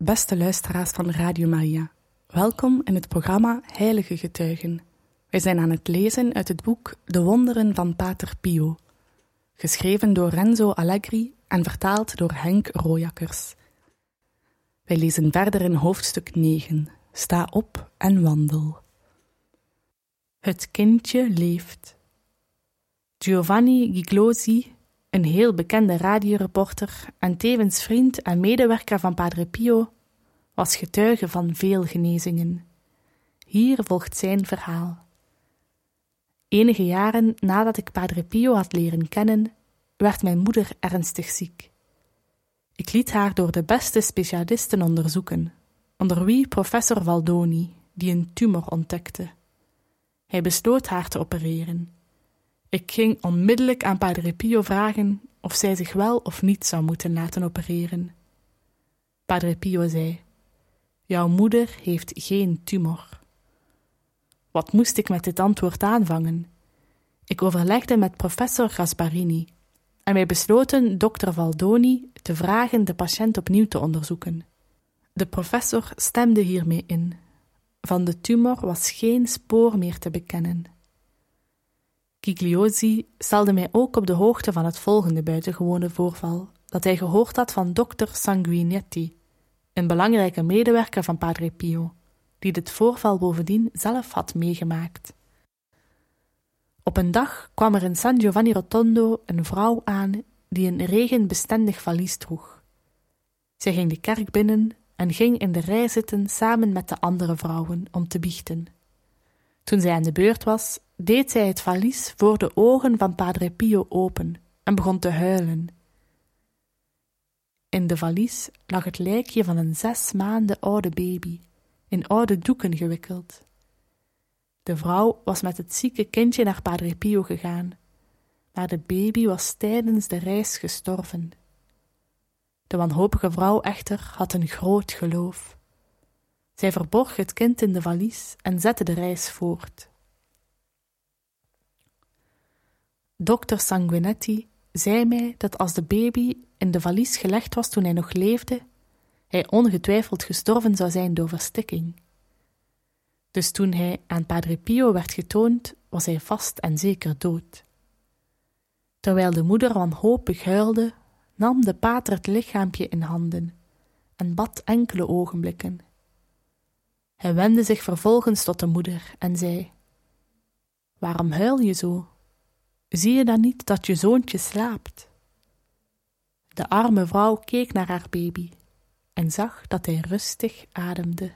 Beste luisteraars van Radio Maria, welkom in het programma Heilige Getuigen. Wij zijn aan het lezen uit het boek De Wonderen van Pater Pio, geschreven door Renzo Allegri en vertaald door Henk Rooijakkers. Wij lezen verder in hoofdstuk 9, Sta op en wandel. Het kindje leeft. Giovanni Giglosi, een heel bekende radioreporter en tevens vriend en medewerker van Padre Pio, was getuige van veel genezingen. Hier volgt zijn verhaal. Enige jaren nadat ik Padre Pio had leren kennen, werd mijn moeder ernstig ziek. Ik liet haar door de beste specialisten onderzoeken, onder wie professor Valdoni, die een tumor ontdekte. Hij besloot haar te opereren. Ik ging onmiddellijk aan Padre Pio vragen of zij zich wel of niet zou moeten laten opereren. Padre Pio zei: jouw moeder heeft geen tumor. Wat moest ik met dit antwoord aanvangen? Ik overlegde met professor Gasparini en wij besloten dokter Valdoni te vragen de patiënt opnieuw te onderzoeken. De professor stemde hiermee in. Van de tumor was geen spoor meer te bekennen. Gigliosi stelde mij ook op de hoogte van het volgende buitengewone voorval, dat hij gehoord had van dokter Sanguinetti, een belangrijke medewerker van Padre Pio, die dit voorval bovendien zelf had meegemaakt. Op een dag kwam er in San Giovanni Rotondo een vrouw aan die een regenbestendig valies droeg. Zij ging de kerk binnen en ging in de rij zitten samen met de andere vrouwen om te biechten. Toen zij aan de beurt was, deed zij het valies voor de ogen van Padre Pio open en begon te huilen. In de valies lag het lijkje van een 6 maanden oude baby, in oude doeken gewikkeld. De vrouw was met het zieke kindje naar Padre Pio gegaan, maar de baby was tijdens de reis gestorven. De wanhopige vrouw echter had een groot geloof. Zij verborg het kind in de valies en zette de reis voort. Dokter Sanguinetti zei mij dat als de baby in de valies gelegd was toen hij nog leefde, hij ongetwijfeld gestorven zou zijn door verstikking. Dus toen hij aan Padre Pio werd getoond, was hij vast en zeker dood. Terwijl de moeder wanhopig huilde, nam de pater het lichaampje in handen en bad enkele ogenblikken. Hij wendde zich vervolgens tot de moeder en zei: waarom huil je zo? Zie je dan niet dat je zoontje slaapt? De arme vrouw keek naar haar baby en zag dat hij rustig ademde.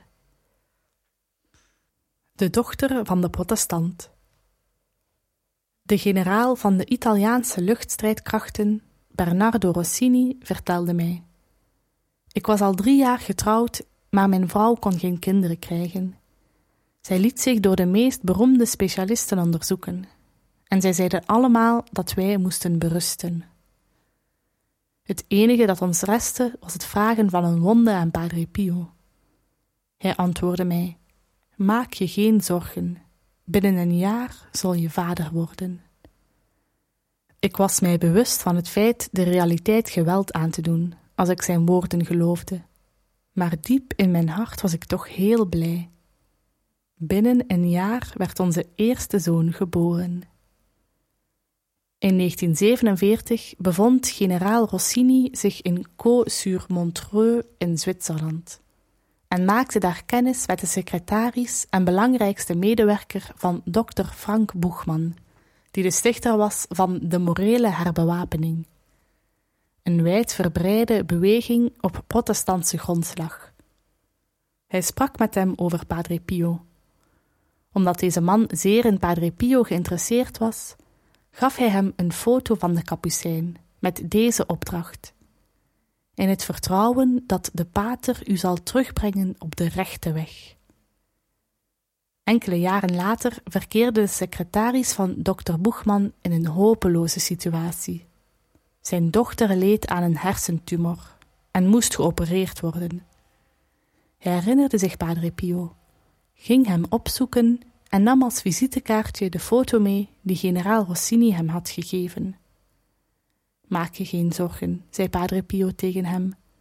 De dochter van de protestant. De generaal van de Italiaanse luchtstrijdkrachten, Bernardo Rossini, vertelde mij: ik was al 3 jaar getrouwd, maar mijn vrouw kon geen kinderen krijgen. Zij liet zich door de meest beroemde specialisten onderzoeken en zij zeiden allemaal dat wij moesten berusten. Het enige dat ons restte was het vragen van een wonde aan Padre Pio. Hij antwoordde mij: maak je geen zorgen, binnen 1 jaar zul je vader worden. Ik was mij bewust van het feit de realiteit geweld aan te doen, als ik zijn woorden geloofde. Maar diep in mijn hart was ik toch heel blij. Binnen 1 jaar werd onze eerste zoon geboren. In 1947 bevond generaal Rossini zich in Caux-sur-Montreux in Zwitserland en maakte daar kennis met de secretaris en belangrijkste medewerker van dokter Frank Buchmann, die de stichter was van de morele herbewapening, een wijdverbreide beweging op protestantse grondslag. Hij sprak met hem over Padre Pio. Omdat deze man zeer in Padre Pio geïnteresseerd was, gaf hij hem een foto van de kapucijn met deze opdracht: in het vertrouwen dat de pater u zal terugbrengen op de rechte weg. Enkele jaren later verkeerde de secretaris van dokter Buchmann in een hopeloze situatie. Zijn dochter leed aan een hersentumor en moest geopereerd worden. Hij herinnerde zich Padre Pio, ging hem opzoeken en nam als visitekaartje de foto mee die generaal Rossini hem had gegeven. Maak je geen zorgen, zei Padre Pio tegen hem.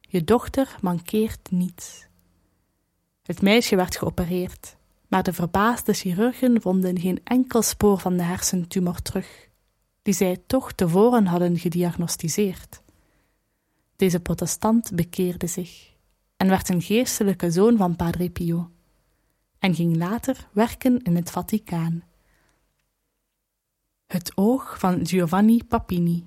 Je dochter mankeert niets. Het meisje werd geopereerd, maar de verbaasde chirurgen vonden geen enkel spoor van de hersentumor terug, die zij toch tevoren hadden gediagnosticeerd. Deze protestant bekeerde zich en werd een geestelijke zoon van Padre Pio en ging later werken in het Vaticaan. Het oog van Giovanni Papini.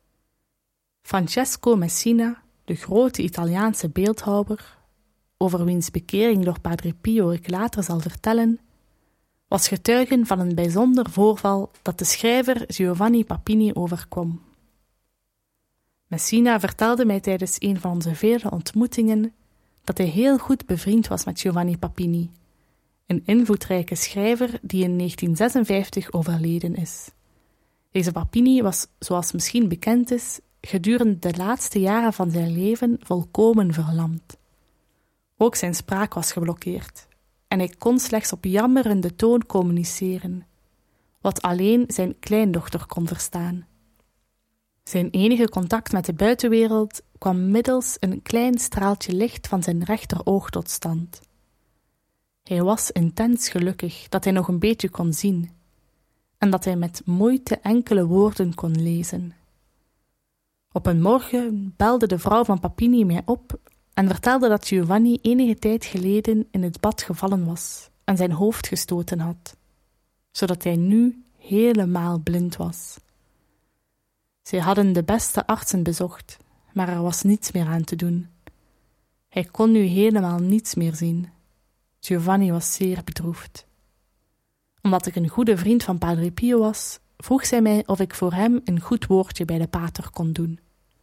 Francesco Messina, de grote Italiaanse beeldhouwer, over wiens bekering door Padre Pio ik later zal vertellen, was getuige van een bijzonder voorval dat de schrijver Giovanni Papini overkwam. Messina vertelde mij tijdens een van onze vele ontmoetingen dat hij heel goed bevriend was met Giovanni Papini, een invloedrijke schrijver die in 1956 overleden is. Deze Papini was, zoals misschien bekend is, gedurende de laatste jaren van zijn leven volkomen verlamd. Ook zijn spraak was geblokkeerd en hij kon slechts op jammerende toon communiceren, wat alleen zijn kleindochter kon verstaan. Zijn enige contact met de buitenwereld kwam middels een klein straaltje licht van zijn rechteroog tot stand. Hij was intens gelukkig dat hij nog een beetje kon zien en dat hij met moeite enkele woorden kon lezen. Op een morgen belde de vrouw van Papini mij op en vertelde dat Giovanni enige tijd geleden in het bad gevallen was en zijn hoofd gestoten had, zodat hij nu helemaal blind was. Zij hadden de beste artsen bezocht, maar er was niets meer aan te doen. Hij kon nu helemaal niets meer zien. Giovanni was zeer bedroefd. Omdat ik een goede vriend van Padre Pio was, vroeg zij mij of ik voor hem een goed woordje bij de pater kon doen.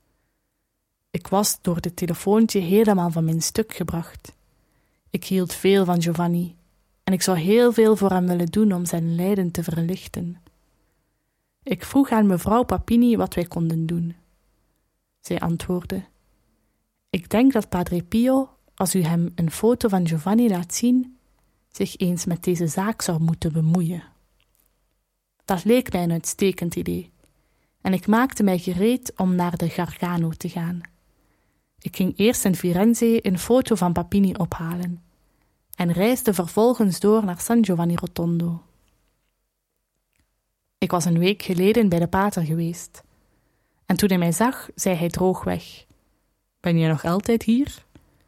Ik was door dit telefoontje helemaal van mijn stuk gebracht. Ik hield veel van Giovanni en ik zou heel veel voor hem willen doen om zijn lijden te verlichten. Ik vroeg aan mevrouw Papini wat wij konden doen. Zij antwoordde: ik denk dat Padre Pio, als u hem een foto van Giovanni laat zien, zich eens met deze zaak zou moeten bemoeien. Dat leek mij een uitstekend idee en ik maakte mij gereed om naar de Gargano te gaan. Ik ging eerst in Firenze een foto van Papini ophalen en reisde vervolgens door naar San Giovanni Rotondo. Ik was een week geleden bij de pater geweest en toen hij mij zag, zei hij droogweg: ben je nog altijd hier?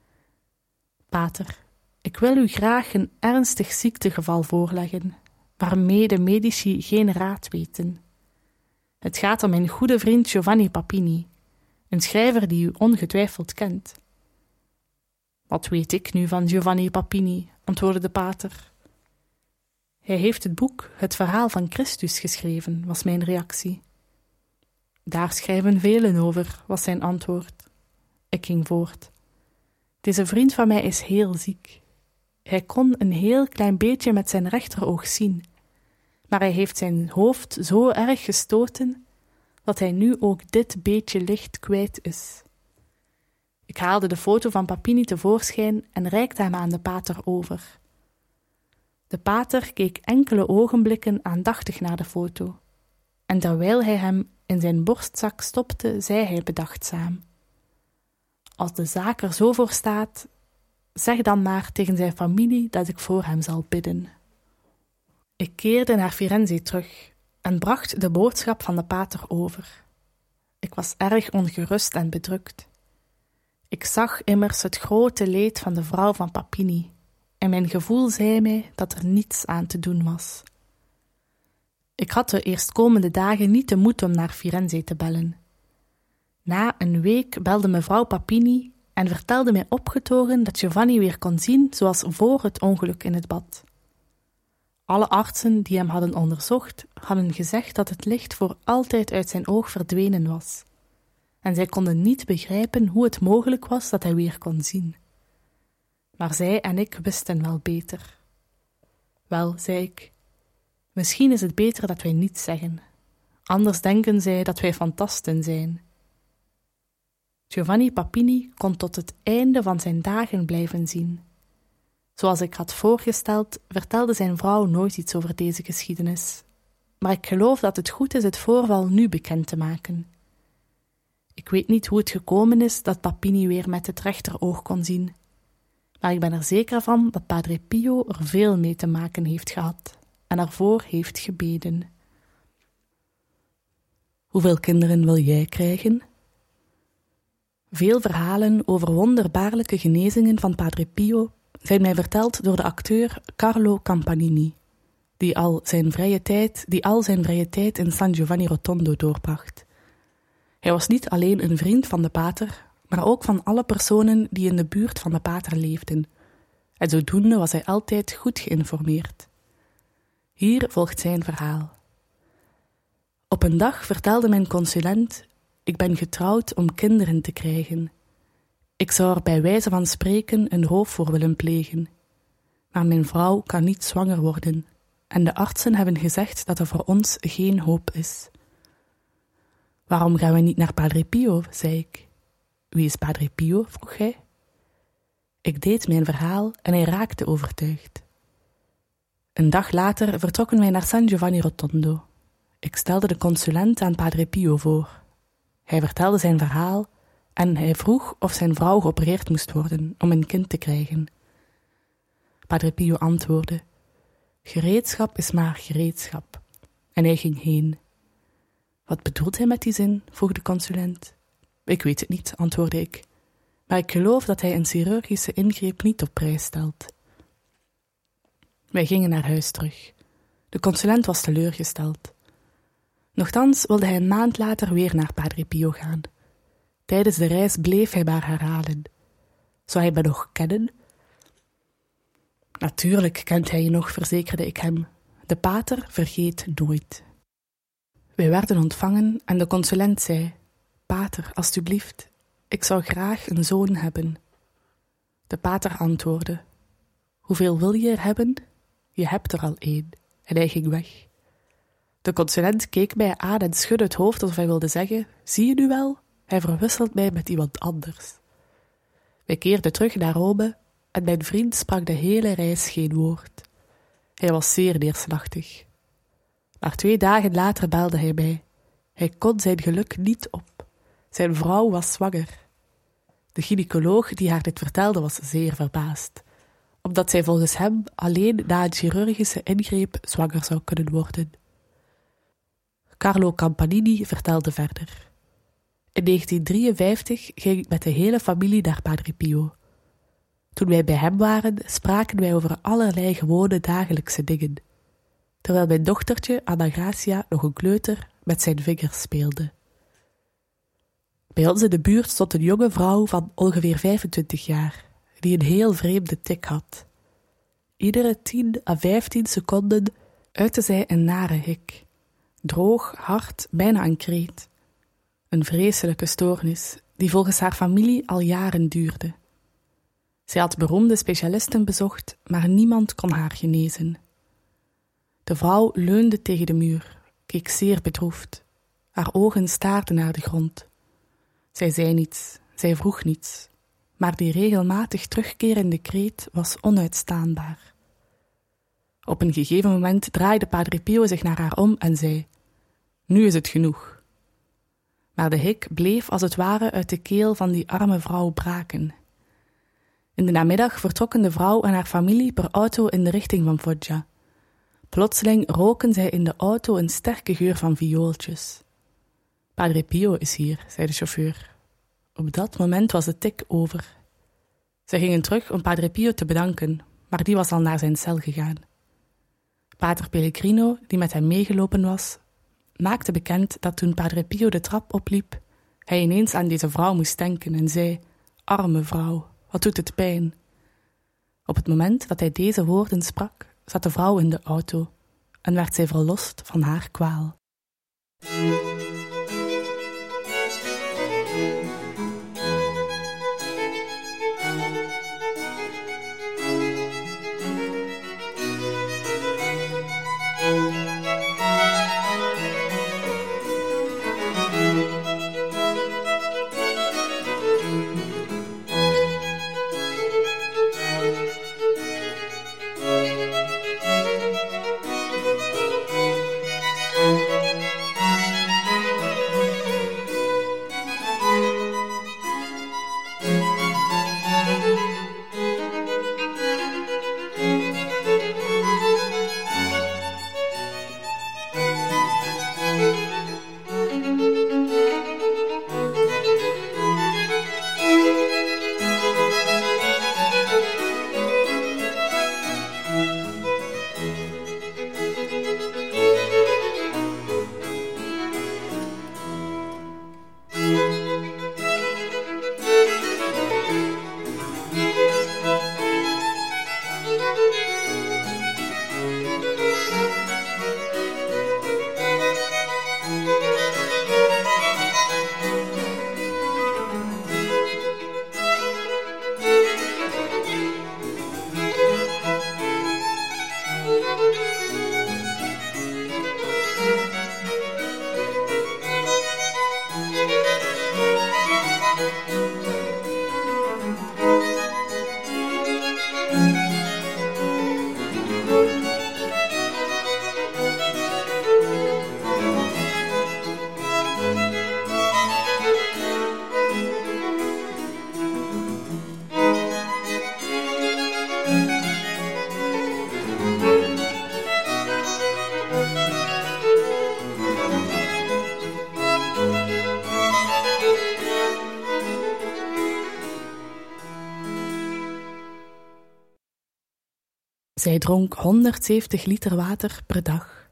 Pater, ik wil u graag een ernstig ziektegeval voorleggen, waarmee de medici geen raad weten. Het gaat om mijn goede vriend Giovanni Papini, een schrijver die u ongetwijfeld kent. Wat weet ik nu van Giovanni Papini, antwoordde de pater. Hij heeft het boek Het Verhaal van Christus geschreven, was mijn reactie. Daar schrijven velen over, was zijn antwoord. Ik ging voort. Deze vriend van mij is heel ziek. Hij kon een heel klein beetje met zijn rechteroog zien, maar hij heeft zijn hoofd zo erg gestoten dat hij nu ook dit beetje licht kwijt is. Ik haalde de foto van Papini tevoorschijn en reikte hem aan de pater over. De pater keek enkele ogenblikken aandachtig naar de foto, en terwijl hij hem in zijn borstzak stopte, zei hij bedachtzaam: als de zaak er zo voor staat, zeg dan maar tegen zijn familie dat ik voor hem zal bidden. Ik keerde naar Firenze terug en bracht de boodschap van de pater over. Ik was erg ongerust en bedrukt. Ik zag immers het grote leed van de vrouw van Papini en mijn gevoel zei mij dat er niets aan te doen was. Ik had de eerstkomende dagen niet de moed om naar Firenze te bellen. Na een week belde mevrouw Papini en vertelde mij opgetogen dat Giovanni weer kon zien zoals voor het ongeluk in het bad. Alle artsen die hem hadden onderzocht, hadden gezegd dat het licht voor altijd uit zijn oog verdwenen was. En zij konden niet begrijpen hoe het mogelijk was dat hij weer kon zien. Maar zij en ik wisten wel beter. Wel, zei ik, misschien is het beter dat wij niets zeggen. Anders denken zij dat wij fantasten zijn. Giovanni Papini kon tot het einde van zijn dagen blijven zien. Zoals ik had voorgesteld, vertelde zijn vrouw nooit iets over deze geschiedenis. Maar ik geloof dat het goed is het voorval nu bekend te maken. Ik weet niet hoe het gekomen is dat Papini weer met het rechteroog kon zien. Maar ik ben er zeker van dat Padre Pio er veel mee te maken heeft gehad en ervoor heeft gebeden. Hoeveel kinderen wil jij krijgen? Veel verhalen over wonderbaarlijke genezingen van Padre Pio zijn mij verteld door de acteur Carlo Campanini, die al zijn vrije tijd in San Giovanni Rotondo doorbracht. Hij was niet alleen een vriend van de pater, maar ook van alle personen die in de buurt van de pater leefden. En zodoende was hij altijd goed geïnformeerd. Hier volgt zijn verhaal. Op een dag vertelde mijn consulent: ik ben getrouwd om kinderen te krijgen. Ik zou er bij wijze van spreken een roof voor willen plegen. Maar mijn vrouw kan niet zwanger worden en de artsen hebben gezegd dat er voor ons geen hoop is. Waarom gaan we niet naar Padre Pio, zei ik. Wie is Padre Pio, vroeg hij. Ik deed mijn verhaal en hij raakte overtuigd. Een dag later vertrokken wij naar San Giovanni Rotondo. Ik stelde de consulent aan Padre Pio voor. Hij vertelde zijn verhaal en hij vroeg of zijn vrouw geopereerd moest worden om een kind te krijgen. Padre Pio antwoordde: gereedschap is maar gereedschap. En hij ging heen. Wat bedoelt hij met die zin? Vroeg de consulent. Ik weet het niet, antwoordde ik. Maar ik geloof dat hij een chirurgische ingreep niet op prijs stelt. Wij gingen naar huis terug. De consulent was teleurgesteld. Nochtans wilde hij een maand later weer naar Padre Pio gaan. Tijdens de reis bleef hij maar herhalen: zou hij me nog kennen? Natuurlijk kent hij je nog, verzekerde ik hem. De pater vergeet nooit. Wij werden ontvangen en de consulent zei: pater, alstublieft, ik zou graag een zoon hebben. De pater antwoordde: hoeveel wil je er hebben? Je hebt er al één. En hij ging weg. De consulent keek mij aan en schudde het hoofd alsof hij wilde zeggen: zie je nu wel? Hij verwisselt mij met iemand anders. Wij keerden terug naar Rome en mijn vriend sprak de hele reis geen woord. Hij was zeer neerslachtig. Maar 2 dagen later belde hij mij. Hij kon zijn geluk niet op. Zijn vrouw was zwanger. De gynaecoloog die haar dit vertelde was zeer verbaasd, omdat zij volgens hem alleen na een chirurgische ingreep zwanger zou kunnen worden. Carlo Campanini vertelde verder. In 1953 ging ik met de hele familie naar Padre Pio. Toen wij bij hem waren, spraken wij over allerlei gewone dagelijkse dingen, terwijl mijn dochtertje Anna Gracia, nog een kleuter, met zijn vingers speelde. Bij ons in de buurt stond een jonge vrouw van ongeveer 25 jaar, die een heel vreemde tik had. Iedere 10 à 15 seconden uitte zij een nare hik. Droog, hard, bijna een kreet. Een vreselijke stoornis, die volgens haar familie al jaren duurde. Zij had beroemde specialisten bezocht, maar niemand kon haar genezen. De vrouw leunde tegen de muur, keek zeer bedroefd. Haar ogen staarden naar de grond. Zij zei niets, zij vroeg niets, maar die regelmatig terugkerende kreet was onuitstaanbaar. Op een gegeven moment draaide Padre Pio zich naar haar om en zei: nu is het genoeg. Maar de hik bleef als het ware uit de keel van die arme vrouw braken. In de namiddag vertrokken de vrouw en haar familie per auto in de richting van Foggia. Plotseling roken zij in de auto een sterke geur van viooltjes. Padre Pio is hier, zei de chauffeur. Op dat moment was de tik over. Zij gingen terug om Padre Pio te bedanken, maar die was al naar zijn cel gegaan. Pater Pellegrino, die met hem meegelopen was, maakte bekend dat toen Padre Pio de trap opliep, hij ineens aan deze vrouw moest denken en zei: arme vrouw, wat doet het pijn. Op het moment dat hij deze woorden sprak, zat de vrouw in de auto en werd zij verlost van haar kwaal. Zij dronk 170 liter water per dag.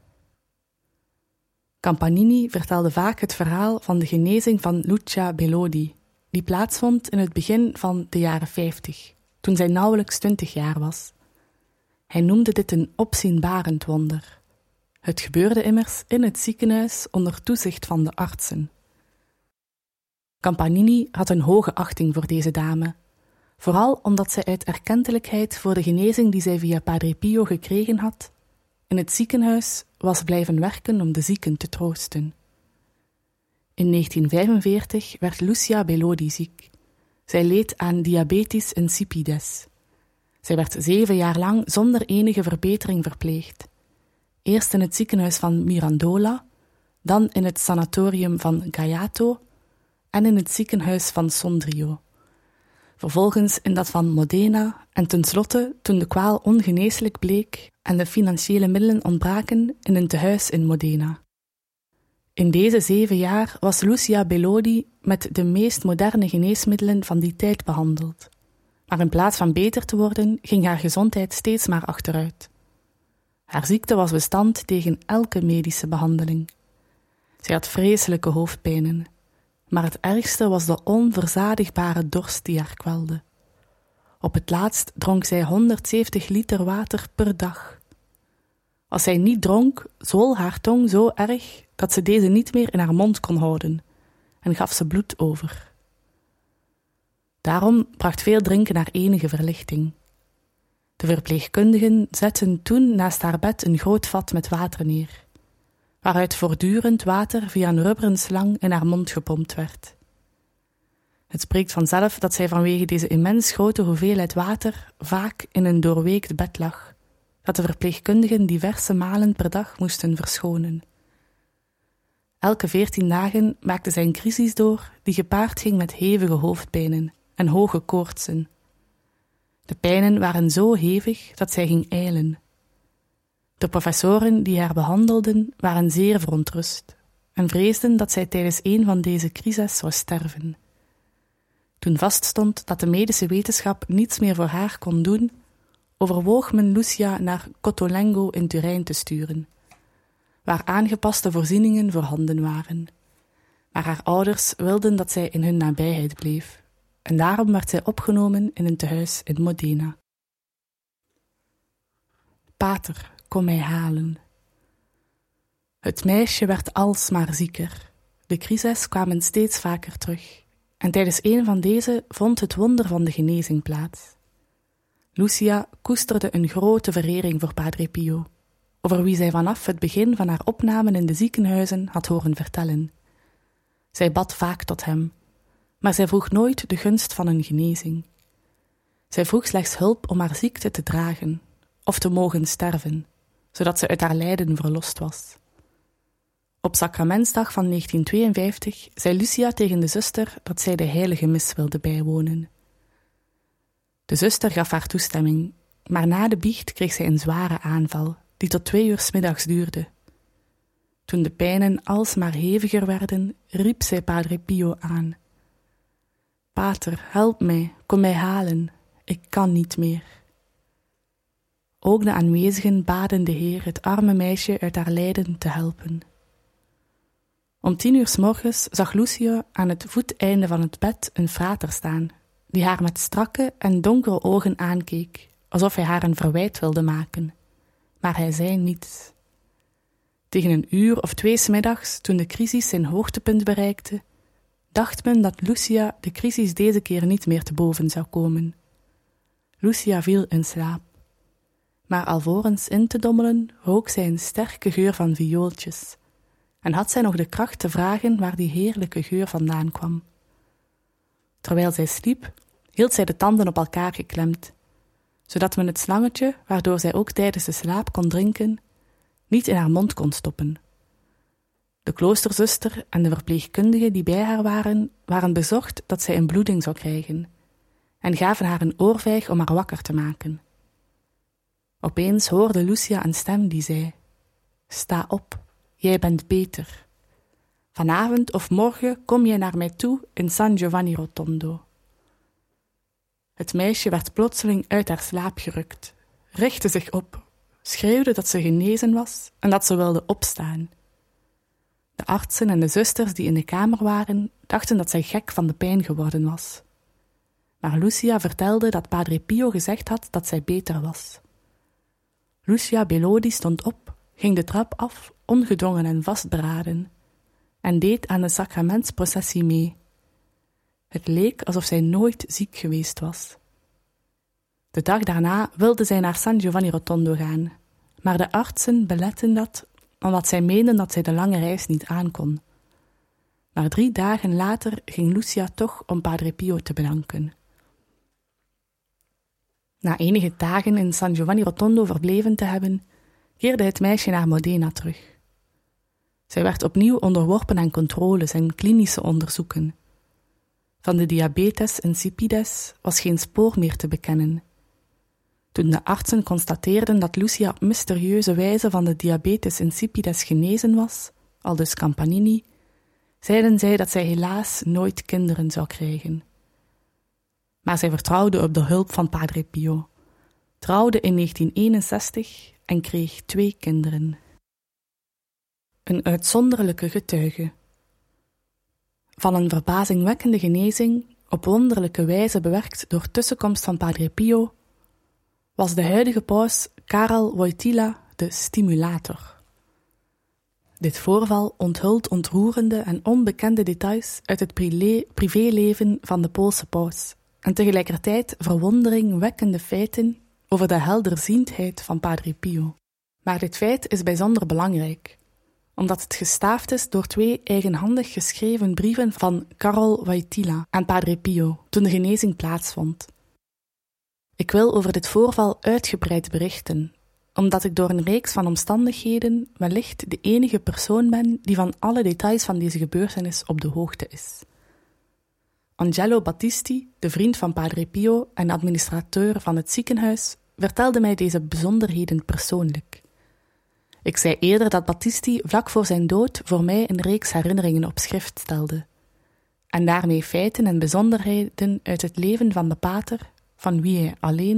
Campanini vertelde vaak het verhaal van de genezing van Lucia Bellodi, die plaatsvond in het begin van de jaren 50, toen zij nauwelijks 20 jaar was. Hij noemde dit een opzienbarend wonder. Het gebeurde immers in het ziekenhuis onder toezicht van de artsen. Campanini had een hoge achting voor deze dame, vooral omdat zij uit erkentelijkheid voor de genezing die zij via Padre Pio gekregen had, in het ziekenhuis was blijven werken om de zieken te troosten. In 1945 werd Lucia Bellodi ziek. Zij leed aan diabetes insipidus. Zij werd 7 jaar lang zonder enige verbetering verpleegd. Eerst in het ziekenhuis van Mirandola, dan in het sanatorium van Gaiato en in het ziekenhuis van Sondrio. Vervolgens in dat van Modena en tenslotte, toen de kwaal ongeneeslijk bleek en de financiële middelen ontbraken, in een tehuis in Modena. In deze 7 jaar was Lucia Bellodi met de meest moderne geneesmiddelen van die tijd behandeld. Maar in plaats van beter te worden, ging haar gezondheid steeds maar achteruit. Haar ziekte was bestand tegen elke medische behandeling. Zij had vreselijke hoofdpijnen, maar het ergste was de onverzadigbare dorst die haar kwelde. Op het laatst dronk zij 170 liter water per dag. Als zij niet dronk, zwol haar tong zo erg dat ze deze niet meer in haar mond kon houden en gaf ze bloed over. Daarom bracht veel drinken haar enige verlichting. De verpleegkundigen zetten toen naast haar bed een groot vat met water neer, waaruit voortdurend water via een rubberen slang in haar mond gepompt werd. Het spreekt vanzelf dat zij vanwege deze immens grote hoeveelheid water vaak in een doorweekt bed lag, dat de verpleegkundigen diverse malen per dag moesten verschonen. Elke 14 dagen maakte zij een crisis door die gepaard ging met hevige hoofdpijnen en hoge koortsen. De pijnen waren zo hevig dat zij ging ijlen. De professoren die haar behandelden waren zeer verontrust en vreesden dat zij tijdens een van deze crises zou sterven. Toen vaststond dat de medische wetenschap niets meer voor haar kon doen, overwoog men Lucia naar Cottolengo in Turijn te sturen, waar aangepaste voorzieningen voorhanden waren. Maar haar ouders wilden dat zij in hun nabijheid bleef, en daarom werd zij opgenomen in een tehuis in Modena. Pater, kom mij halen. Het meisje werd alsmaar zieker. De crises kwamen steeds vaker terug, en tijdens een van deze vond het wonder van de genezing plaats. Lucia koesterde een grote verering voor Padre Pio, over wie zij vanaf het begin van haar opnamen in de ziekenhuizen had horen vertellen. Zij bad vaak tot hem, maar zij vroeg nooit de gunst van een genezing. Zij vroeg slechts hulp om haar ziekte te dragen, of te mogen sterven, zodat ze uit haar lijden verlost was. Op Sacramentsdag van 1952 zei Lucia tegen de zuster dat zij de heilige mis wilde bijwonen. De zuster gaf haar toestemming, maar na de biecht kreeg zij een zware aanval, die tot 2 uur 's middags duurde. Toen de pijnen alsmaar heviger werden, riep zij Padre Pio aan. Pater, help mij, kom mij halen, ik kan niet meer. Ook de aanwezigen baden de Heer het arme meisje uit haar lijden te helpen. Om 10 uur 's morgens zag Lucia aan het voeteinde van het bed een frater staan, die haar met strakke en donkere ogen aankeek, alsof hij haar een verwijt wilde maken. Maar hij zei niets. Tegen 1 uur of 2 's middags, toen de crisis zijn hoogtepunt bereikte, dacht men dat Lucia de crisis deze keer niet meer te boven zou komen. Lucia viel in slaap. Maar alvorens in te dommelen rook zij een sterke geur van viooltjes en had zij nog de kracht te vragen waar die heerlijke geur vandaan kwam. Terwijl zij sliep, hield zij de tanden op elkaar geklemd, zodat men het slangetje, waardoor zij ook tijdens de slaap kon drinken, niet in haar mond kon stoppen. De kloosterzuster en de verpleegkundigen die bij haar waren bezorgd dat zij een bloeding zou krijgen en gaven haar een oorvijg om haar wakker te maken. Opeens hoorde Lucia een stem die zei: Sta op, jij bent beter. Vanavond of morgen kom jij naar mij toe in San Giovanni Rotondo. Het meisje werd plotseling uit haar slaap gerukt. richtte zich op, schreeuwde dat ze genezen was en dat ze wilde opstaan. De artsen en de zusters die in de kamer waren, dachten dat zij gek van de pijn geworden was. Maar Lucia vertelde dat Padre Pio gezegd had dat zij beter was. Lucia Bellodi stond op, ging de trap af, ongedwongen en vastberaden, en deed aan de sacramentsprocessie mee. Het leek alsof zij nooit ziek geweest was. De dag daarna wilde zij naar San Giovanni Rotondo gaan, maar de artsen beletten dat, omdat zij meenden dat zij de lange reis niet aankon. Maar 3 dagen later ging Lucia toch om Padre Pio te bedanken. Na enige dagen in San Giovanni Rotondo verbleven te hebben, keerde het meisje naar Modena terug. Zij werd opnieuw onderworpen aan controles en klinische onderzoeken. Van de diabetes insipidus was geen spoor meer te bekennen. Toen de artsen constateerden dat Lucia op mysterieuze wijze van de diabetes insipidus genezen was, aldus Campanini, zeiden zij dat zij helaas nooit kinderen zou krijgen. Maar zij vertrouwde op de hulp van Padre Pio, trouwde in 1961 en kreeg 2 kinderen. Een uitzonderlijke getuige. Van een verbazingwekkende genezing, op wonderlijke wijze bewerkt door tussenkomst van Padre Pio, was de huidige paus Karel Wojtyla de stimulator. Dit voorval onthult ontroerende en onbekende details uit het privéleven van de Poolse paus en tegelijkertijd verwonderingwekkende feiten over de helderziendheid van Padre Pio. Maar dit feit is bijzonder belangrijk, omdat het gestaafd is door 2 eigenhandig geschreven brieven van Karol Wojtyla aan Padre Pio toen de genezing plaatsvond. Ik wil over dit voorval uitgebreid berichten, omdat ik door een reeks van omstandigheden wellicht de enige persoon ben die van alle details van deze gebeurtenis op de hoogte is. Angelo Battisti, de vriend van Padre Pio en administrateur van het ziekenhuis, vertelde mij deze bijzonderheden persoonlijk. Ik zei eerder dat Battisti vlak voor zijn dood voor mij een reeks herinneringen op schrift stelde, en daarmee feiten en bijzonderheden uit het leven van de pater, van wie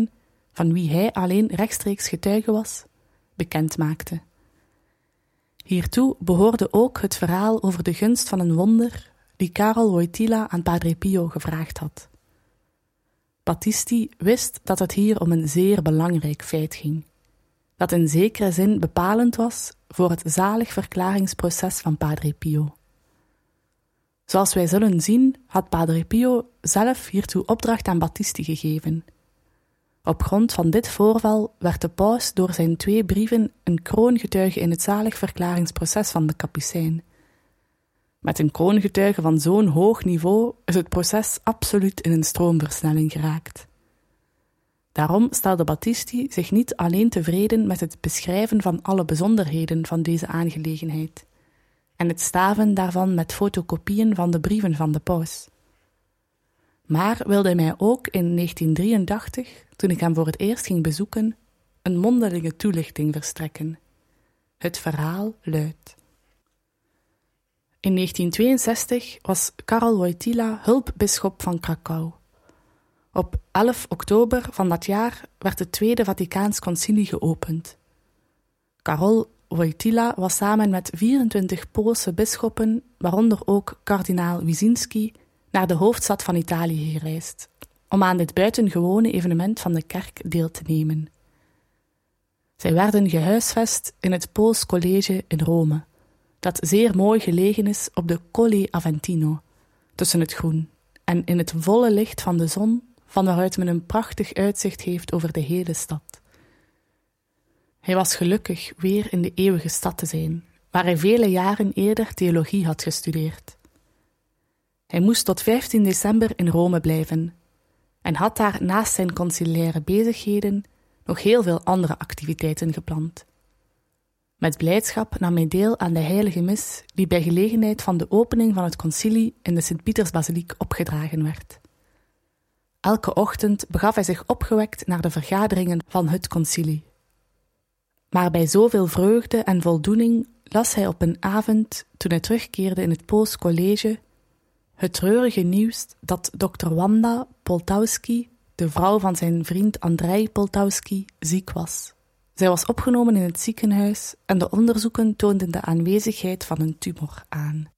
hij alleen rechtstreeks getuige was, bekend maakte. Hiertoe behoorde ook het verhaal over de gunst van een wonder die Karol Wojtyla aan Padre Pio gevraagd had. Battisti wist dat het hier om een zeer belangrijk feit ging, dat in zekere zin bepalend was voor het zaligverklaringsproces van Padre Pio. Zoals wij zullen zien, had Padre Pio zelf hiertoe opdracht aan Battisti gegeven. Op grond van dit voorval werd de paus door zijn 2 brieven een kroongetuige in het zaligverklaringsproces van de Kapucijn. Met een kroongetuige van zo'n hoog niveau is het proces absoluut in een stroomversnelling geraakt. Daarom stelde Battisti zich niet alleen tevreden met het beschrijven van alle bijzonderheden van deze aangelegenheid en het staven daarvan met fotokopieën van de brieven van de paus. Maar wilde hij mij ook in 1983, toen ik hem voor het eerst ging bezoeken, een mondelinge toelichting verstrekken. Het verhaal luidt. In 1962 was Karol Wojtyla hulpbisschop van Krakau. Op 11 oktober van dat jaar werd het Tweede Vaticaans Concilie geopend. Karol Wojtyla was samen met 24 Poolse bisschoppen, waaronder ook kardinaal Wyszynski, naar de hoofdstad van Italië gereisd, om aan dit buitengewone evenement van de kerk deel te nemen. Zij werden gehuisvest in het Pools College in Rome, dat zeer mooi gelegen is op de Colle Aventino, tussen het groen, en in het volle licht van de zon, van waaruit men een prachtig uitzicht heeft over de hele stad. Hij was gelukkig weer in de eeuwige stad te zijn, waar hij vele jaren eerder theologie had gestudeerd. Hij moest tot 15 december in Rome blijven en had daar naast zijn conciliaire bezigheden nog heel veel andere activiteiten gepland. Met blijdschap nam hij deel aan de heilige mis die bij gelegenheid van de opening van het concilie in de Sint-Pietersbasiliek opgedragen werd. Elke ochtend begaf hij zich opgewekt naar de vergaderingen van het concilie. Maar bij zoveel vreugde en voldoening las hij op een avond, toen hij terugkeerde in het Pools College, het treurige nieuws dat dokter Wanda Poltowski, de vrouw van zijn vriend Andrei Poltowski, ziek was. Zij was opgenomen in het ziekenhuis en de onderzoeken toonden de aanwezigheid van een tumor aan.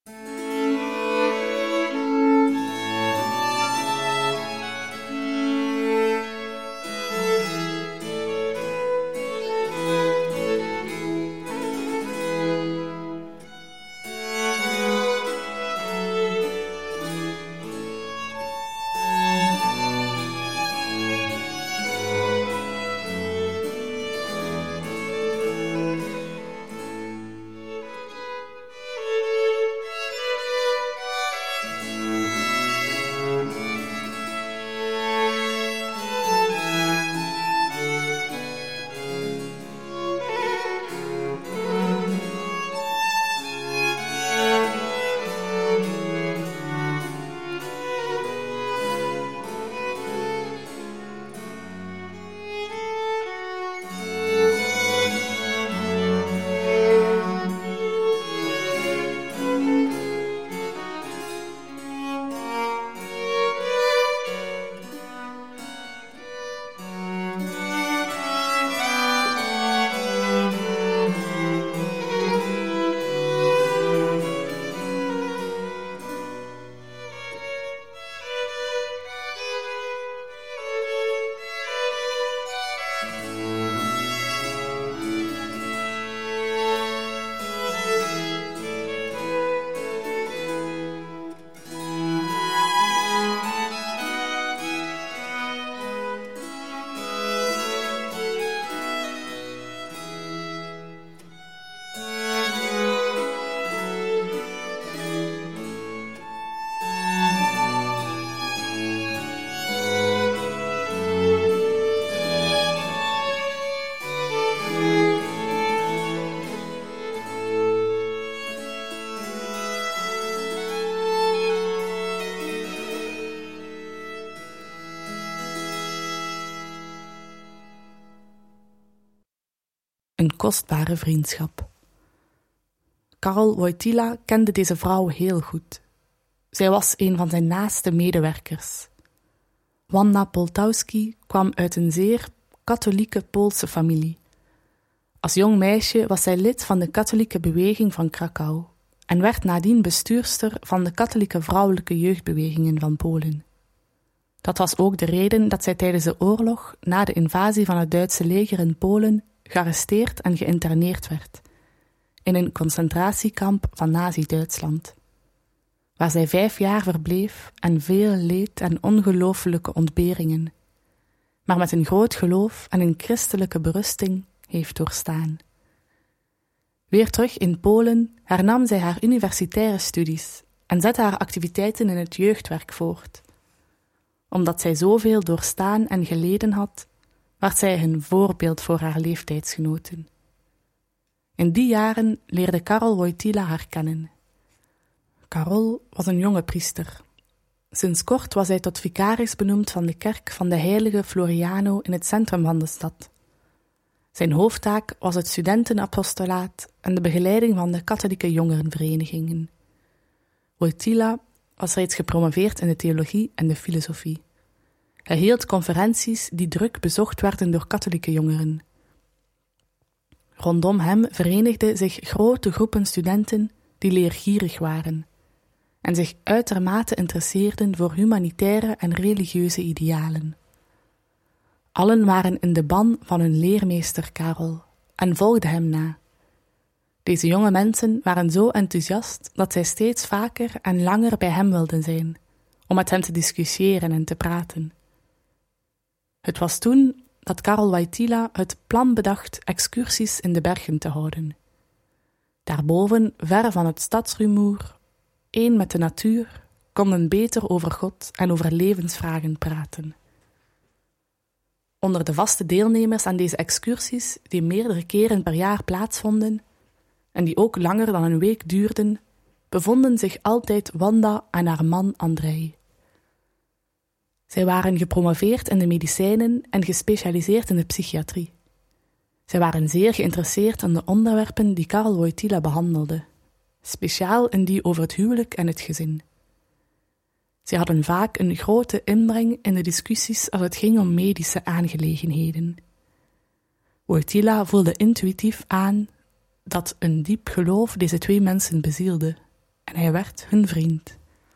Een kostbare vriendschap. Karol Wojtyła kende deze vrouw heel goed. Zij was een van zijn naaste medewerkers. Wanda Poltowski kwam uit een zeer katholieke Poolse familie. Als jong meisje was zij lid van de katholieke beweging van Krakau en werd nadien bestuurster van de katholieke vrouwelijke jeugdbewegingen van Polen. Dat was ook de reden dat zij tijdens de oorlog, na de invasie van het Duitse leger in Polen, gearresteerd en geïnterneerd werd, in een concentratiekamp van Nazi-Duitsland, waar zij 5 jaar verbleef en veel leed en ongelooflijke ontberingen, maar met een groot geloof en een christelijke berusting heeft doorstaan. Weer terug in Polen hernam zij haar universitaire studies en zette haar activiteiten in het jeugdwerk voort. Omdat zij zoveel doorstaan en geleden had, werd zij een voorbeeld voor haar leeftijdsgenoten. In die jaren leerde Karol Wojtyła haar kennen. Karol was een jonge priester. Sinds kort was hij tot vicaris benoemd van de kerk van de heilige Floriano in het centrum van de stad. Zijn hoofdtaak was het studentenapostolaat en de begeleiding van de katholieke jongerenverenigingen. Wojtyła was reeds gepromoveerd in de theologie en de filosofie. Hij hield conferenties die druk bezocht werden door katholieke jongeren. Rondom hem verenigden zich grote groepen studenten die leergierig waren en zich uitermate interesseerden voor humanitaire en religieuze idealen. Allen waren in de ban van hun leermeester Karol en volgden hem na. Deze jonge mensen waren zo enthousiast dat zij steeds vaker en langer bij hem wilden zijn, om met hem te discussiëren en te praten. Het was toen dat Karol Wojtyła het plan bedacht excursies in de bergen te houden. Daarboven, ver van het stadsrumoer, één met de natuur, konden beter over God en over levensvragen praten. Onder de vaste deelnemers aan deze excursies, die meerdere keren per jaar plaatsvonden en die ook langer dan een week duurden, bevonden zich altijd Wanda en haar man Andrei. Zij waren gepromoveerd in de medicijnen en gespecialiseerd in de psychiatrie. Zij waren zeer geïnteresseerd in de onderwerpen die Karol Wojtyła behandelde, speciaal in die over het huwelijk en het gezin. Ze hadden vaak een grote inbreng in de discussies als het ging om medische aangelegenheden. Wojtyla voelde intuïtief aan dat een diep geloof deze twee mensen bezielde en hij werd hun vriend.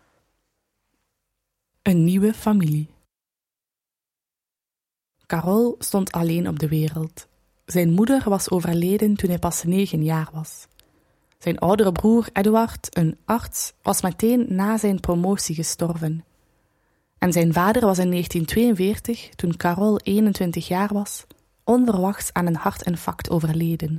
Een nieuwe familie. Karol stond alleen op de wereld. Zijn moeder was overleden toen hij pas 9 jaar was. Zijn oudere broer Eduard, een arts, was meteen na zijn promotie gestorven. En zijn vader was in 1942, toen Karol 21 jaar was, onverwachts aan een hartinfarct overleden.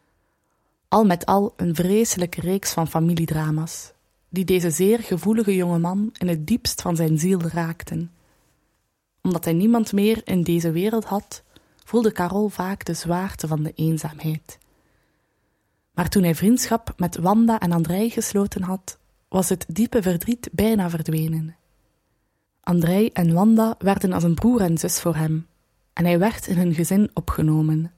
Al met al een vreselijke reeks van familiedrama's, die deze zeer gevoelige jongeman in het diepst van zijn ziel raakten. Omdat hij niemand meer in deze wereld had, voelde Karol vaak de zwaarte van de eenzaamheid. Maar toen hij vriendschap met Wanda en Andrei gesloten had, was het diepe verdriet bijna verdwenen. Andrei en Wanda werden als een broer en zus voor hem, en hij werd in hun gezin opgenomen.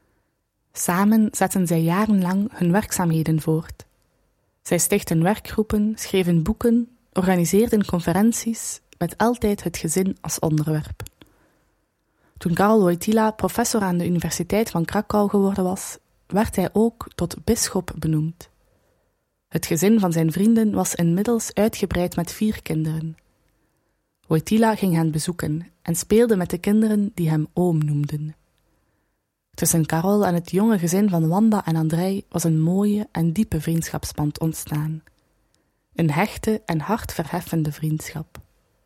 Samen zetten zij jarenlang hun werkzaamheden voort. Zij stichtten werkgroepen, schreven boeken, organiseerden conferenties, met altijd het gezin als onderwerp. Toen Karol Wojtyla professor aan de Universiteit van Krakau geworden was, werd hij ook tot bisschop benoemd. Het gezin van zijn vrienden was inmiddels uitgebreid met 4 kinderen. Wojtyla ging hen bezoeken en speelde met de kinderen die hem oom noemden. Tussen Karol en het jonge gezin van Wanda en Andrei was een mooie en diepe vriendschapsband ontstaan. Een hechte en hartverheffende vriendschap.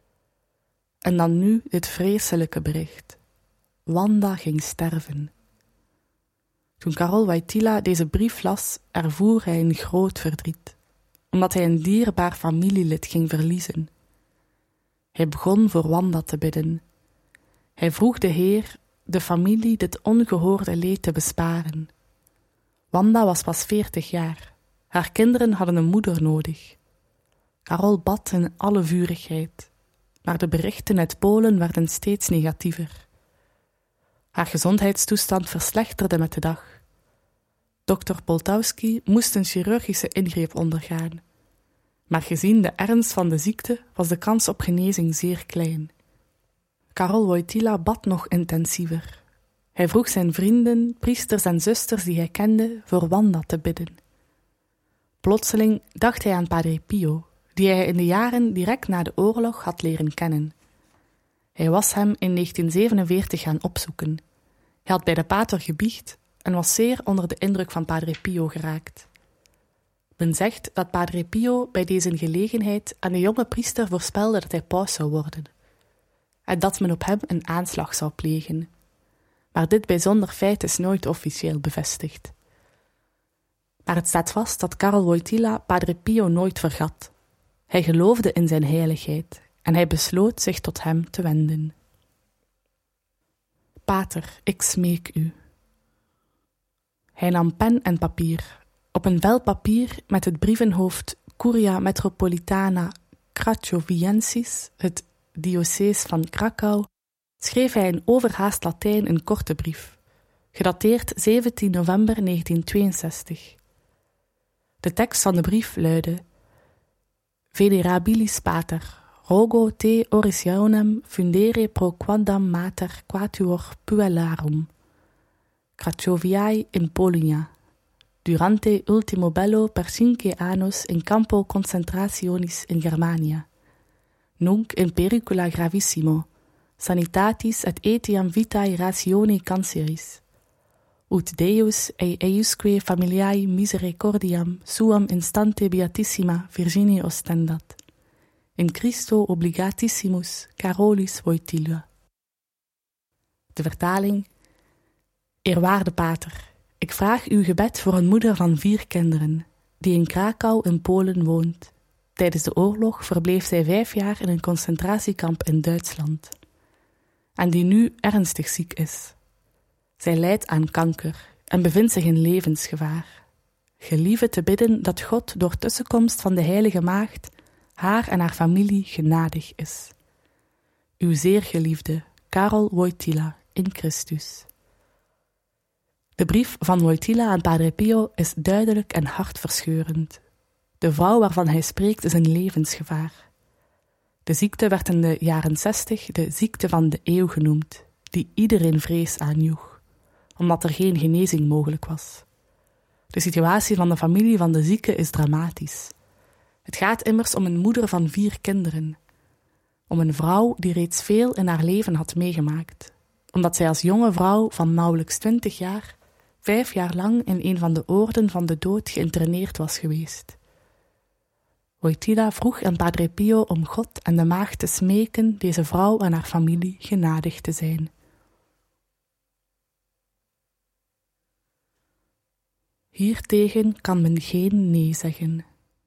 En dan nu dit vreselijke bericht. Wanda ging sterven. Toen Karol Wojtyla deze brief las, ervoer hij een groot verdriet, omdat hij een dierbaar familielid ging verliezen. Hij begon voor Wanda te bidden. Hij vroeg de Heer de familie dit ongehoorde leed te besparen. Wanda was pas 40 jaar. Haar kinderen hadden een moeder nodig. Karol bad in alle vurigheid, maar de berichten uit Polen werden steeds negatiever. Haar gezondheidstoestand verslechterde met de dag. Dokter Poltowski moest een chirurgische ingreep ondergaan. Maar gezien de ernst van de ziekte was de kans op genezing zeer klein. Karol Wojtyla bad nog intensiever. Hij vroeg zijn vrienden, priesters en zusters die hij kende voor Wanda te bidden. Plotseling dacht hij aan Padre Pio, die hij in de jaren direct na de oorlog had leren kennen. Hij was hem in 1947 gaan opzoeken. Hij had bij de pater gebiecht en was zeer onder de indruk van Padre Pio geraakt. Men zegt dat Padre Pio bij deze gelegenheid aan de jonge priester voorspelde dat hij paus zou worden en dat men op hem een aanslag zou plegen. Maar dit bijzonder feit is nooit officieel bevestigd. Maar het staat vast dat Karol Wojtyla Padre Pio nooit vergat. Hij geloofde in zijn heiligheid en hij besloot zich tot hem te wenden. Pater, ik smeek u. Hij nam pen en papier. Op een vel papier met het brievenhoofd Curia Metropolitana Cracoviensis, het diocees van Krakau, schreef hij in overhaast Latijn een korte brief, gedateerd 17 november 1962. De tekst van de brief luidde: Venerabilis pater, rogo te oritionem fundere pro quadam mater quatuor puellarum, Cracoviae in Polonia, durante ultimo bello per 5 annos in campo concentrationis in Germania, nunc in pericula gravissimo, sanitatis et etiam vitae ratione canceris, ut Deus eiusque familiae misericordiam suam instante beatissima Virginie ostendat, in Christo obligatissimus Carolis Wojtyla. De vertaling: Eerwaarde pater, ik vraag uw gebed voor een moeder van 4 kinderen, die in Krakau in Polen woont. Tijdens de oorlog verbleef zij 5 jaar in een concentratiekamp in Duitsland. En die nu ernstig ziek is. Zij lijdt aan kanker en bevindt zich in levensgevaar. Gelieve te bidden dat God door tussenkomst van de Heilige Maagd haar en haar familie genadig is. Uw zeer geliefde Karol Wojtyla in Christus. De brief van Wojtyla aan Padre Pio is duidelijk en hartverscheurend. De vrouw waarvan hij spreekt is in levensgevaar. De ziekte werd in de jaren 60 de ziekte van de eeuw genoemd, die iedereen vrees aanjoeg, omdat er geen genezing mogelijk was. De situatie van de familie van de zieke is dramatisch. Het gaat immers om een moeder van 4 kinderen. Om een vrouw die reeds veel in haar leven had meegemaakt, omdat zij als jonge vrouw van nauwelijks 20 jaar 5 jaar lang in een van de oorden van de dood geïnterneerd was geweest. Wojtyla vroeg aan Padre Pio om God en de maagd te smeken deze vrouw en haar familie genadig te zijn. Hiertegen kan men geen nee zeggen.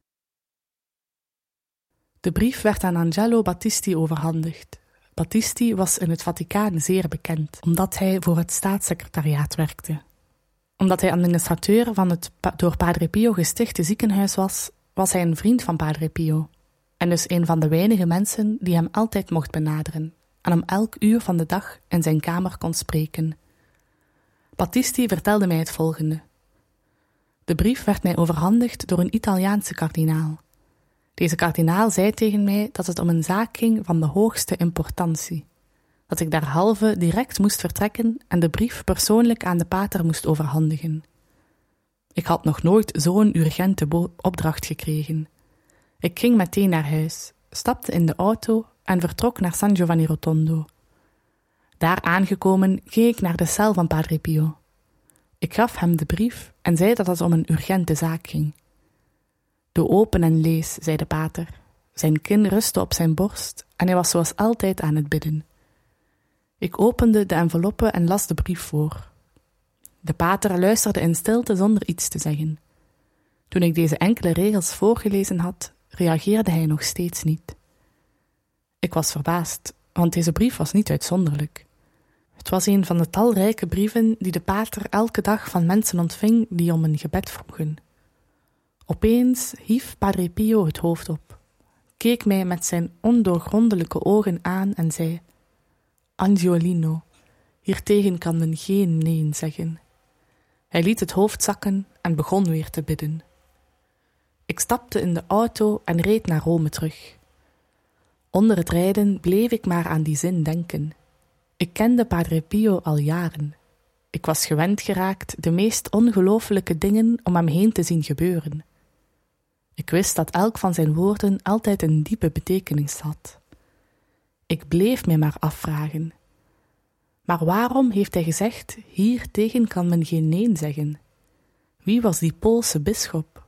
De brief werd aan Angelo Battisti overhandigd. Battisti was in het Vaticaan zeer bekend, omdat hij voor het staatssecretariaat werkte. Omdat hij administrateur van het door Padre Pio gestichte ziekenhuis was hij een vriend van Padre Pio en dus een van de weinige mensen die hem altijd mocht benaderen en om elk uur van de dag in zijn kamer kon spreken. Battisti vertelde mij het volgende. De brief werd mij overhandigd door een Italiaanse kardinaal. Deze kardinaal zei tegen mij dat het om een zaak ging van de hoogste importantie, dat ik derhalve direct moest vertrekken en de brief persoonlijk aan de pater moest overhandigen. Ik had nog nooit zo'n urgente opdracht gekregen. Ik ging meteen naar huis, stapte in de auto en vertrok naar San Giovanni Rotondo. Daar aangekomen ging ik naar de cel van Padre Pio. Ik gaf hem de brief en zei dat het om een urgente zaak ging. Doe open en lees, zei de pater. Zijn kin rustte op zijn borst en hij was zoals altijd aan het bidden. Ik opende de enveloppe en las de brief voor. De pater luisterde in stilte zonder iets te zeggen. Toen ik deze enkele regels voorgelezen had, reageerde hij nog steeds niet. Ik was verbaasd, want deze brief was niet uitzonderlijk. Het was een van de talrijke brieven die de pater elke dag van mensen ontving die om een gebed vroegen. Opeens hief Padre Pio het hoofd op, keek mij met zijn ondoorgrondelijke ogen aan en zei: Angiolino, hiertegen kan men geen nee zeggen. Hij liet het hoofd zakken en begon weer te bidden. Ik stapte in de auto en reed naar Rome terug. Onder het rijden bleef ik maar aan die zin denken. Ik kende Padre Pio al jaren. Ik was gewend geraakt de meest ongelooflijke dingen om hem heen te zien gebeuren. Ik wist dat elk van zijn woorden altijd een diepe betekenis had. Ik bleef mij maar afvragen. Maar waarom heeft hij gezegd, hiertegen kan men geen nee zeggen? Wie was die Poolse bisschop?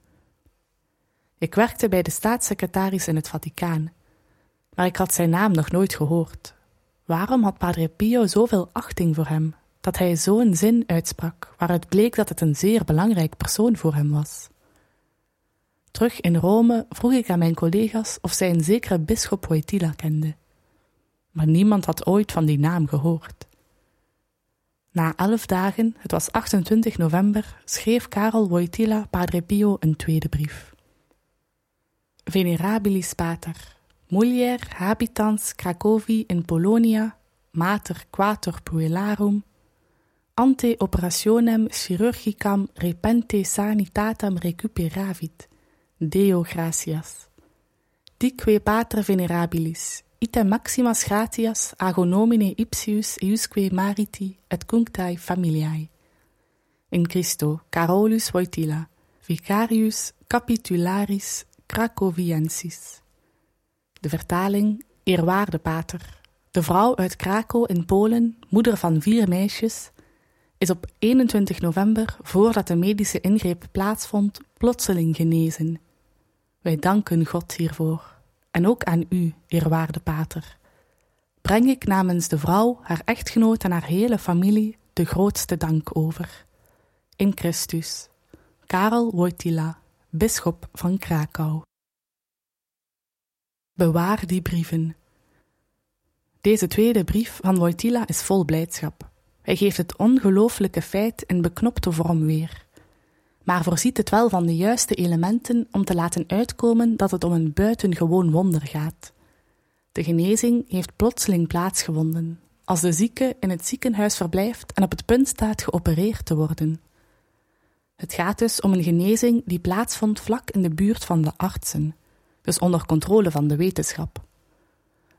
Ik werkte bij de staatssecretaris in het Vaticaan, maar ik had zijn naam nog nooit gehoord. Waarom had Padre Pio zoveel achting voor hem, dat hij zo'n zin uitsprak, waaruit bleek dat het een zeer belangrijk persoon voor hem was? Terug in Rome vroeg ik aan mijn collega's of zij een zekere bisschop Wojtyla kenden. Maar niemand had ooit van die naam gehoord. Na 11 dagen, het was 28 november, schreef Karel Wojtyla Padre Pio een tweede brief. Venerabilis pater, mulier habitans Cracovii in Polonia, mater quator puellarum, ante operationem chirurgicam repente sanitatem recuperavit, Deo gratias. Dique pater venerabilis, ite maximas gratias ago nomine ipsius eiusque mariti et cunctae familiae. In Christo Carolus Wojtyla, vicarius capitularis Cracoviensis. De vertaling: Eerwaarde pater. De vrouw uit Krakow in Polen, moeder van 4 meisjes, is op 21 november, voordat de medische ingreep plaatsvond, plotseling genezen. Wij danken God hiervoor. En ook aan u, eerwaarde pater. Breng ik namens de vrouw, haar echtgenoot en haar hele familie de grootste dank over. In Christus. Karel Wojtyla, bisschop van Krakau. Bewaar die brieven. Deze tweede brief van Wojtyla is vol blijdschap. Hij geeft het ongelooflijke feit in beknopte vorm weer, maar voorziet het wel van de juiste elementen om te laten uitkomen dat het om een buitengewoon wonder gaat. De genezing heeft plotseling plaatsgevonden, als de zieke in het ziekenhuis verblijft en op het punt staat geopereerd te worden. Het gaat dus om een genezing die plaatsvond vlak in de buurt van de artsen, dus onder controle van de wetenschap.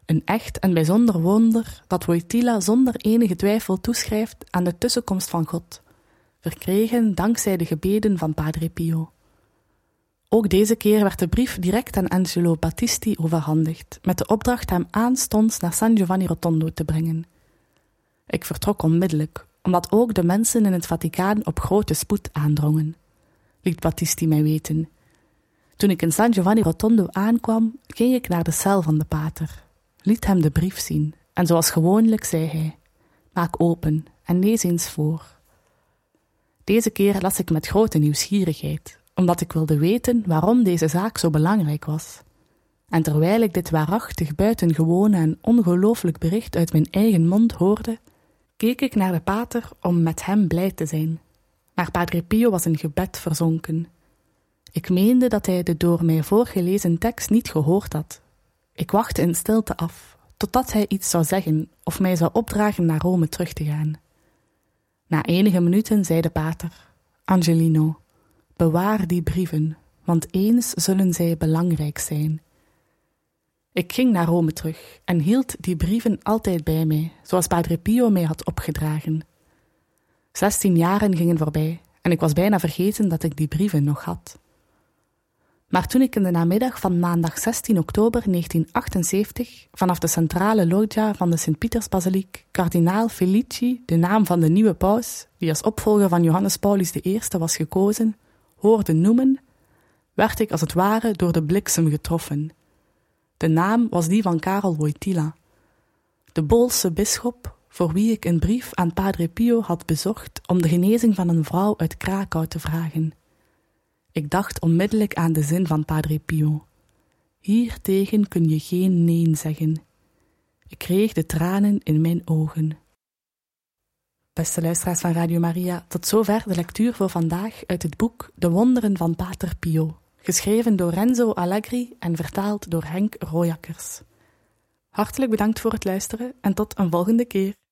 Een echt en bijzonder wonder dat Wojtyla zonder enige twijfel toeschrijft aan de tussenkomst van God, verkregen dankzij de gebeden van Padre Pio. Ook deze keer werd de brief direct aan Angelo Battisti overhandigd, met de opdracht hem aanstonds naar San Giovanni Rotondo te brengen. Ik vertrok onmiddellijk, omdat ook de mensen in het Vaticaan op grote spoed aandrongen, liet Battisti mij weten. Toen ik in San Giovanni Rotondo aankwam, ging ik naar de cel van de pater, liet hem de brief zien en zoals gewoonlijk zei hij: maak open en lees eens voor. Deze keer las ik met grote nieuwsgierigheid, omdat ik wilde weten waarom deze zaak zo belangrijk was. En terwijl ik dit waarachtig buitengewone en ongelooflijk bericht uit mijn eigen mond hoorde, keek ik naar de pater om met hem blij te zijn. Maar Padre Pio was in gebed verzonken. Ik meende dat hij de door mij voorgelezen tekst niet gehoord had. Ik wachtte in stilte af, totdat hij iets zou zeggen of mij zou opdragen naar Rome terug te gaan. Na enige minuten zei de pater: Angelino, bewaar die brieven, want eens zullen zij belangrijk zijn. Ik ging naar Rome terug en hield die brieven altijd bij mij, zoals Padre Pio mij had opgedragen. 16 jaren gingen voorbij en ik was bijna vergeten dat ik die brieven nog had. Maar toen ik in de namiddag van maandag 16 oktober 1978 vanaf de centrale loggia van de Sint-Pietersbasiliek kardinaal Felici, de naam van de nieuwe paus, die als opvolger van Johannes Paulus I was gekozen, hoorde noemen, werd ik als het ware door de bliksem getroffen. De naam was die van Karel Wojtyla, de Boolse bisschop voor wie ik een brief aan Padre Pio had bezocht om de genezing van een vrouw uit Krakau te vragen. Ik dacht onmiddellijk aan de zin van Padre Pio. Hiertegen kun je geen nee zeggen. Ik kreeg de tranen in mijn ogen. Beste luisteraars van Radio Maria, tot zover de lectuur voor vandaag uit het boek De Wonderen van Pater Pio, geschreven door Renzo Allegri en vertaald door Henk Royakkers. Hartelijk bedankt voor het luisteren en tot een volgende keer.